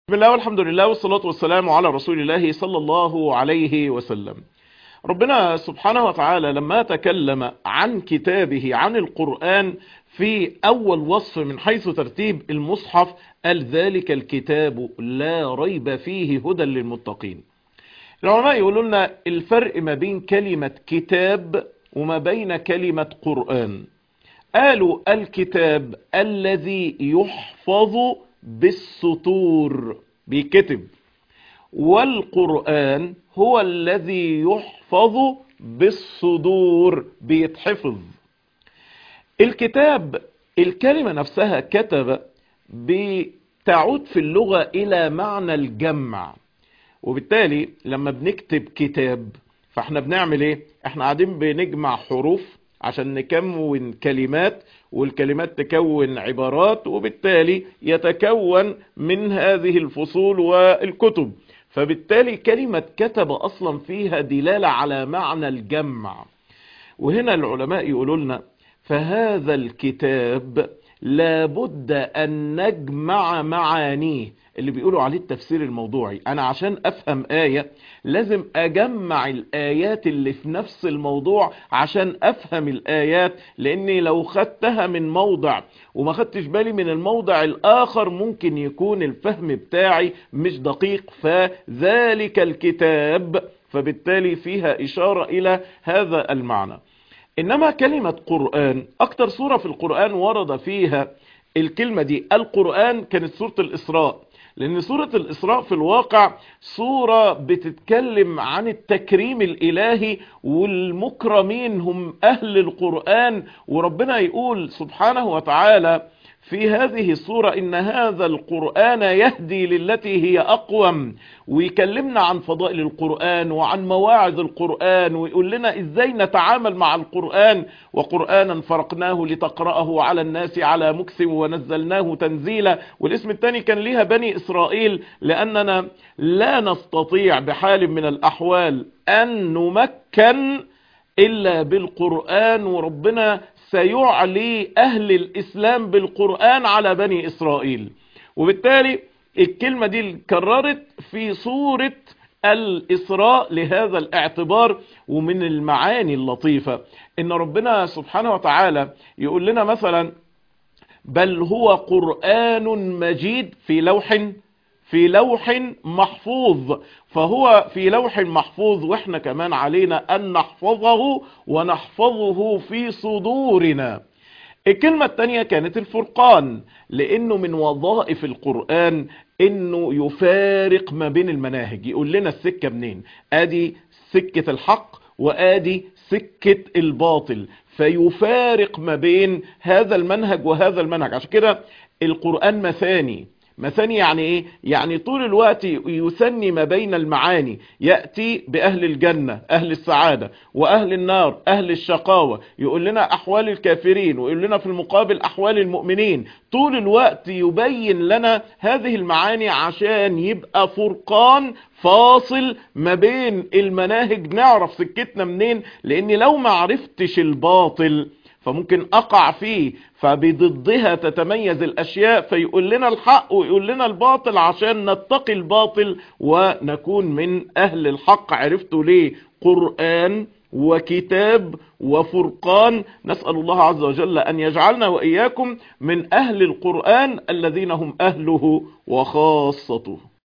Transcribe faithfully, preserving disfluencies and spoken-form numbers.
بسم الله والحمد لله والصلاة والسلام على رسول الله صلى الله عليه وسلم. ربنا سبحانه وتعالى لما تكلم عن كتابه عن القرآن في أول وصف من حيث ترتيب المصحف قال ذلك الكتاب لا ريب فيه هدى للمتقين. العلماء يقولون لنا الفرق ما بين كلمة كتاب وما بين كلمة قرآن. قالوا الكتاب الذي يحفظ بالسطور بيكتب، والقرآن هو الذي يحفظ بالصدور بيتحفظ. الكتاب الكلمة نفسها كتب بتعود في اللغة إلى معنى الجمع، وبالتالي لما بنكتب كتاب فاحنا بنعمل ايه؟ احنا قاعدين بنجمع حروف عشان نكون كلمات، والكلمات تكون عبارات، وبالتالي يتكون من هذه الفصول والكتب. فبالتالي كلمة كتب أصلا فيها دلالة على معنى الجمع. وهنا العلماء يقولوا لنا فهذا الكتاب لابد أن نجمع معانيه، اللي بيقولوا عليه التفسير الموضوعي. أنا عشان أفهم آية لازم أجمع الآيات اللي في نفس الموضوع عشان أفهم الآيات، لأني لو خدتها من موضع وما خدتش بالي من الموضع الآخر ممكن يكون الفهم بتاعي مش دقيق. فذلك الكتاب فبالتالي فيها إشارة إلى هذا المعنى. إنما كلمة قرآن أكتر سورة في القرآن ورد فيها الكلمة دي القرآن كانت سورة الإسراء، لأن سورة الإسراء في الواقع سورة بتتكلم عن التكريم الإلهي، والمكرمين هم أهل القرآن. وربنا يقول سبحانه وتعالى في هذه السورة إن هذا القرآن يهدي للتي هي أقوم، ويكلمنا عن فضائل القرآن وعن مواعظ القرآن، ويقول لنا إزاي نتعامل مع القرآن. وقرآنا فرقناه لتقرأه على الناس على مكث ونزلناه تنزيلا. والاسم الثاني كان ليها بني إسرائيل، لأننا لا نستطيع بحال من الأحوال أن نمكن إلا بالقرآن، وربنا سيعلي أهل الإسلام بالقرآن على بني إسرائيل. وبالتالي الكلمة دي كررت في سورة الإسراء لهذا الاعتبار. ومن المعاني اللطيفة إن ربنا سبحانه وتعالى يقول لنا مثلا بل هو قرآن مجيد في لوح في لوح محفوظ. فهو في لوح محفوظ، واحنا كمان علينا ان نحفظه ونحفظه في صدورنا. الكلمة التانية كانت الفرقان، لانه من وظائف القرآن انه يفارق ما بين المناهج، يقول لنا السكة منين، ادي سكة الحق وادي سكة الباطل، فيفارق ما بين هذا المنهج وهذا المنهج. عشان كده القرآن مثاني. مثاني يعني ايه؟ يعني طول الوقت يثني ما بين المعاني، يأتي بأهل الجنة أهل السعادة، وأهل النار أهل الشقاوة، يقول لنا أحوال الكافرين، ويقول لنا في المقابل أحوال المؤمنين. طول الوقت يبين لنا هذه المعاني عشان يبقى فرقان فاصل ما بين المناهج، نعرف سكتنا منين. لأن لو ما عرفتش الباطل فممكن أقع فيه، فبضدها تتميز الأشياء. فيقول لنا الحق ويقول لنا الباطل عشان نتقي الباطل ونكون من أهل الحق. عرفتوا ليه قرآن وكتاب وفرقان؟ نسأل الله عز وجل أن يجعلنا وإياكم من أهل القرآن الذين هم أهله وخاصته.